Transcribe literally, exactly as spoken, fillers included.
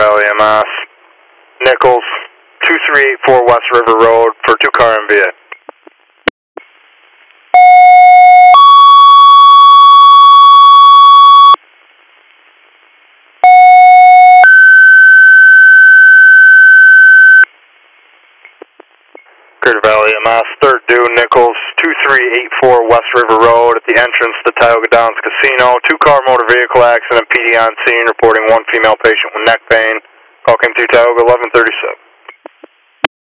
Valley M S, Nichols, two three eight four West River Road for two car M V A. Crater Valley M S, third due, Nichols, two three eight four West River Road at the entrance to Tioga Downs Casino. Two car motor vehicle accident, P D on scene, reporting one female patient with neck pain. Call came to Tioga eleven thirty-seven.